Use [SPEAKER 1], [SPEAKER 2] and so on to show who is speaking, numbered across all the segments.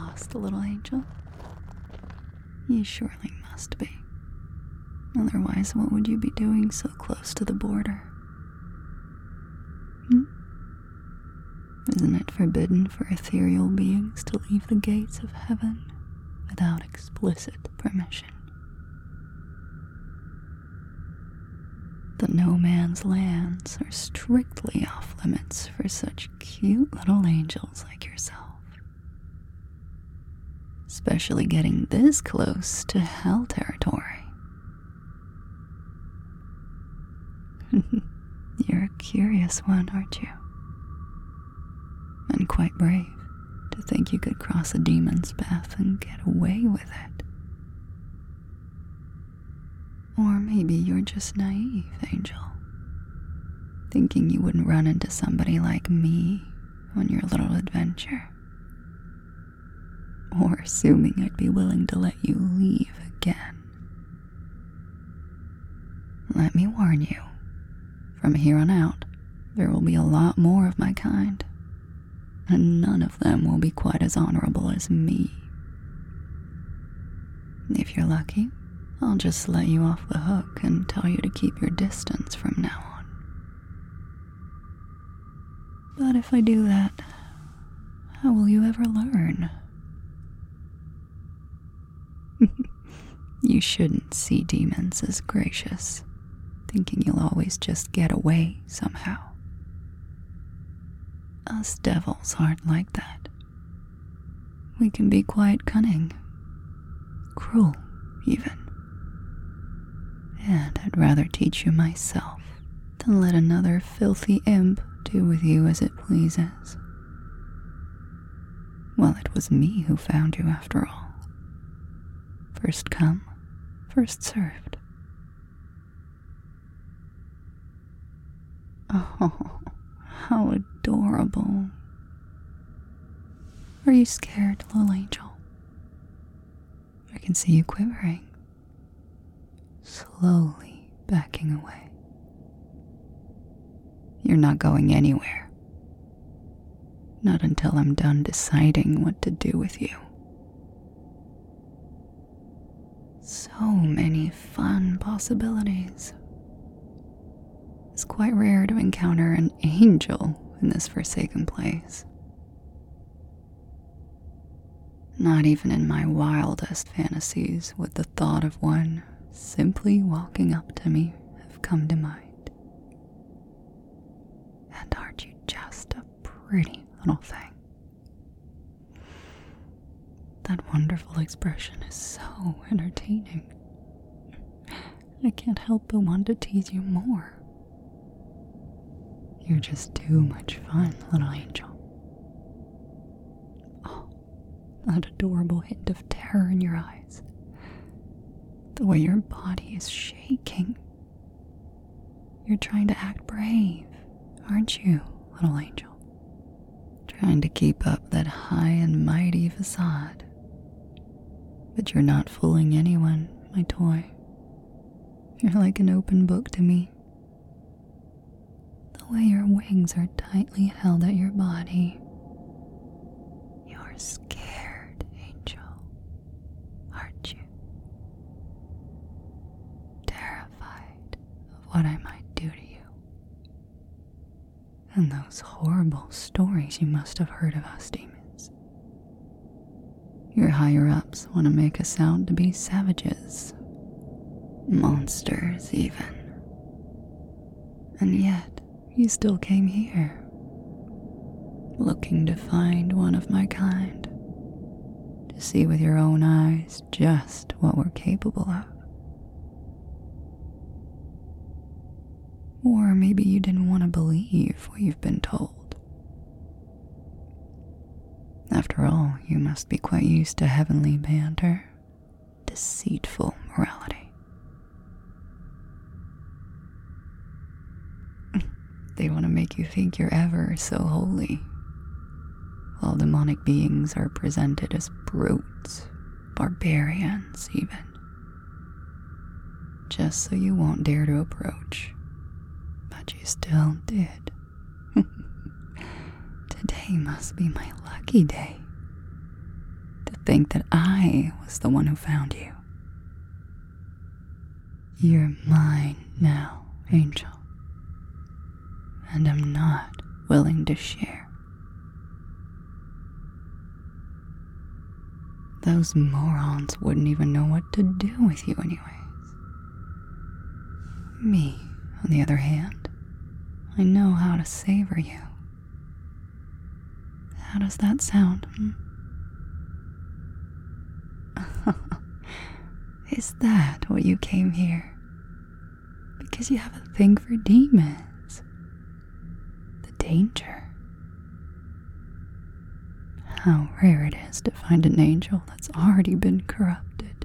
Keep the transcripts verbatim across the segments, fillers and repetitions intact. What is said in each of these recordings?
[SPEAKER 1] lost, little angel? You surely must be. Otherwise, what would you be doing so close to the border? Hmm? Isn't it forbidden for ethereal beings to leave the gates of heaven without explicit permission? The no man's lands are strictly off limits for such cute little angels like yourself. Especially getting this close to hell territory. You're a curious one, aren't you? And quite brave to think you could cross a demon's path and get away with it. Or maybe you're just naive, Angel, thinking you wouldn't run into somebody like me on your little adventure. Or assuming I'd be willing to let you leave again. Let me warn you, from here on out, there will be a lot more of my kind, and none of them will be quite as honorable as me. If you're lucky, I'll just let you off the hook and tell you to keep your distance from now on. But if I do that, how will you ever learn? You shouldn't see demons as gracious, thinking you'll always just get away somehow. Us devils aren't like that. We can be quite cunning, cruel even. And I'd rather teach you myself than let another filthy imp do with you as it pleases. Well, it was me who found you after all. First come, first served. Oh, how adorable. Are you scared, little angel? I can see you quivering, slowly backing away. You're not going anywhere. Not until I'm done deciding what to do with you. So many fun possibilities. It's quite rare to encounter an angel in this forsaken place. Not even in my wildest fantasies would the thought of one simply walking up to me have come to mind. And aren't you just a pretty little thing? That wonderful expression is so entertaining. I can't help but want to tease you more. You're just too much fun, little angel. Oh, that adorable hint of terror in your eyes. The way your body is shaking. You're trying to act brave, aren't you, little angel? Trying to keep up that high and mighty facade. But you're not fooling anyone, my toy. You're like an open book to me. The way your wings are tightly held at your body. You're scared, Angel, aren't you? Terrified of what I might do to you. And those horrible stories you must have heard of us demons. Your higher-ups want to make us out to be savages. Monsters, even. And yet, you still came here, looking to find one of my kind, to see with your own eyes just what we're capable of. Or maybe you didn't want to believe what you've been told. After all, you must be quite used to heavenly banter, deceitful morality. They want to make you think you're ever so holy, while demonic beings are presented as brutes, barbarians even, just so you won't dare to approach. But you still did. Today must be my lucky day. think that I was the one who found you. You're mine now, Angel, and I'm not willing to share. Those morons wouldn't even know what to do with you anyways. Me, on the other hand, I know how to savor you. How does that sound? Hmm? Is that what you came here? Because you have a thing for demons. The danger. How rare it is to find an angel that's already been corrupted.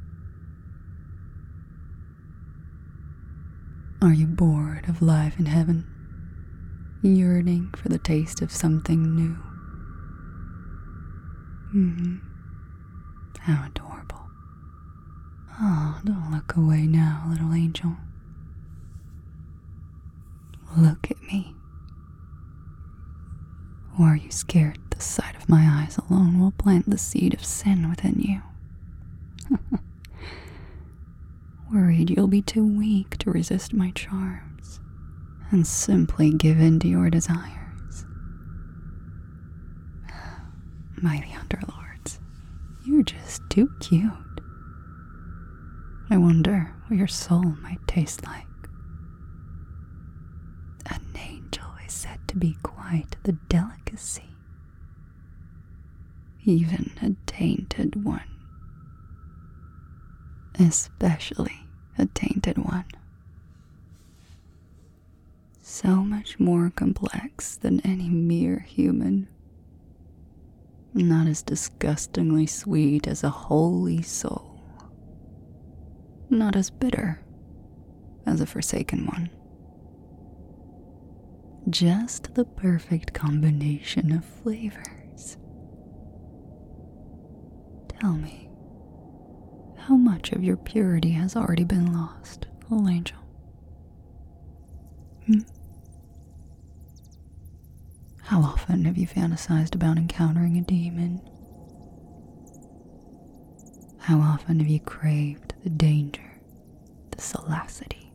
[SPEAKER 1] Are you bored of life in heaven? Yearning for the taste of something new? Hmm. How adorable. Oh, don't look away now, little angel. Look at me. Or are you scared the sight of my eyes alone will plant the seed of sin within you? Worried you'll be too weak to resist my charms and simply give in to your desires? Mighty Underlords, you're just too cute. I wonder what your soul might taste like. An angel is said to be quite the delicacy. Even a tainted one. Especially a tainted one. So much more complex than any mere human. Not as disgustingly sweet as a holy soul. Not as bitter as a forsaken one. Just the perfect combination of flavors. Tell me, how much of your purity has already been lost, little angel? Hmm? How often have you fantasized about encountering a demon? How often have you craved the danger, the salacity?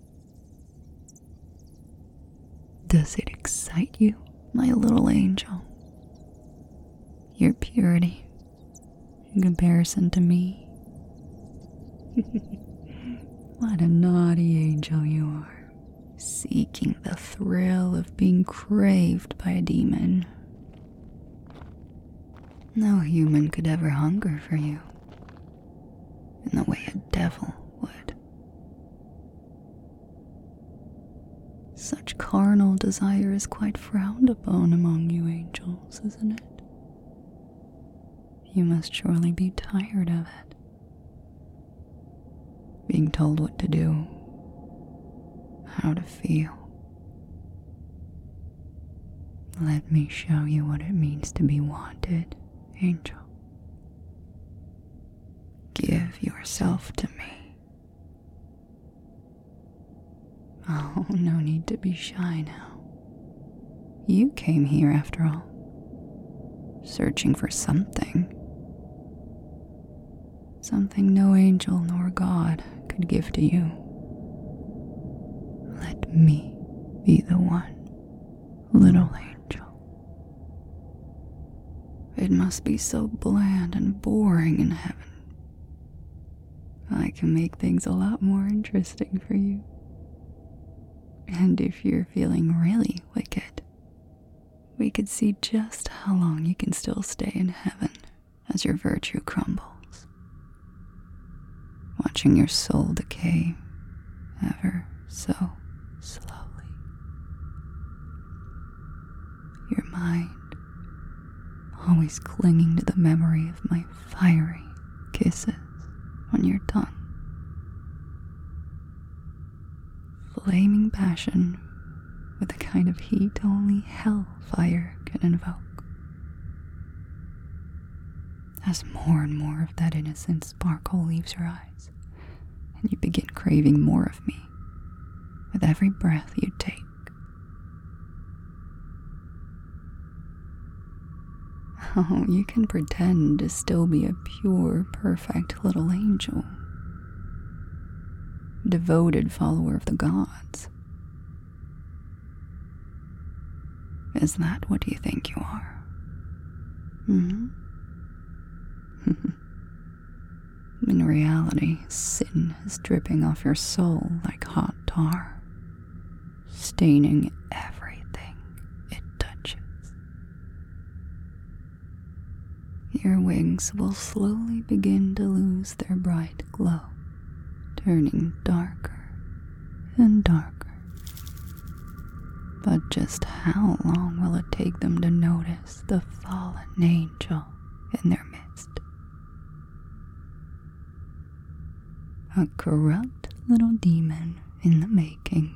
[SPEAKER 1] Does it excite you, my little angel? Your purity, in comparison to me? What a naughty angel you are, seeking the thrill of being craved by a demon. No human could ever hunger for you in the way a devil would. Such carnal desire is quite frowned upon among you angels, isn't it? You must surely be tired of it. Being told what to do, how to feel. Let me show you what it means to be wanted, angel. Give yourself to me. Oh, no need to be shy now. You came here after all, searching for something. Something no angel nor God could give to you. Let me be the one, little angel. It must be so bland and boring in heaven. I can make things a lot more interesting for you. And if you're feeling really wicked, we could see just how long you can still stay in heaven as your virtue crumbles, watching your soul decay ever so slowly. Your mind always clinging to the memory of my fiery kisses on your tongue. Flaming passion with the kind of heat only hellfire can invoke. As more and more of that innocent sparkle leaves your eyes, and you begin craving more of me with every breath you take. Oh, you can pretend to still be a pure, perfect little angel. Devoted follower of the gods. Is that what you think you are? Hmm? In reality, sin is dripping off your soul like hot tar, staining everything it touches. Your wings will slowly begin to lose their bright glow, turning darker and darker. But just how long will it take them to notice the fallen angel in their midst? A corrupt little demon in the making.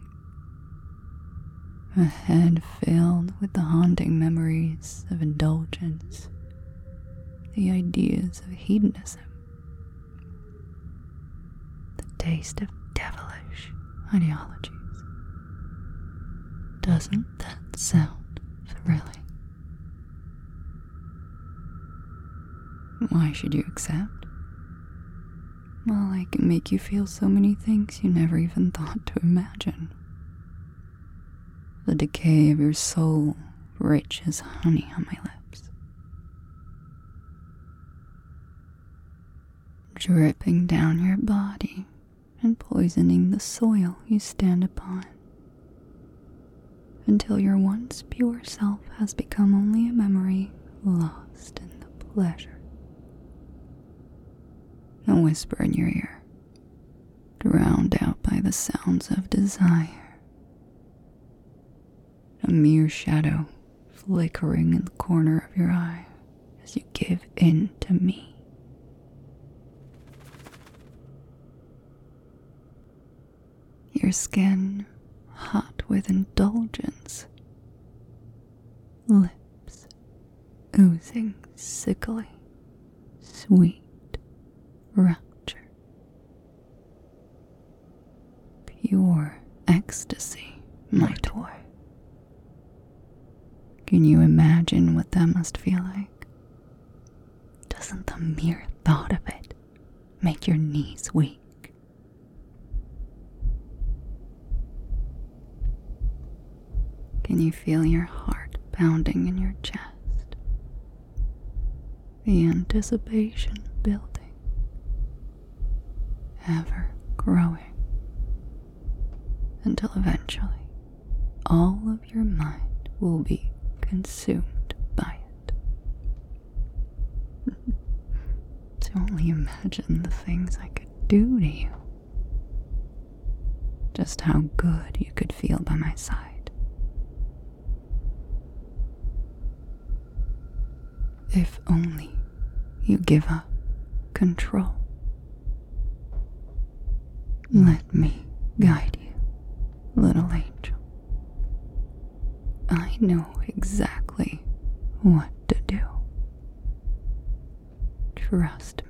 [SPEAKER 1] A head filled with the haunting memories of indulgence, the ideas of hedonism, the taste of devilish ideologies. Doesn't that sound thrilling? Why should you accept? Well, I can make you feel so many things you never even thought to imagine. The decay of your soul, rich as honey on my lips. Dripping down your body and poisoning the soil you stand upon. Until your once pure self has become only a memory lost in the pleasure. A whisper in your ear, drowned out by the sounds of desire. A mere shadow flickering in the corner of your eye as you give in to me. Your skin hot with indulgence, lips oozing sickly, sweet rapture, pure ecstasy, my toy. Can you imagine what that must feel like? Doesn't the mere thought of it make your knees weak? Can you feel your heart pounding in your chest? The anticipation building, ever growing, until eventually all of your mind will be consumed by it. To only imagine the things I could do to you. Just how good you could feel by my side. If only you give up control. Let me guide you, little angel. I know exactly what to do. Trust me.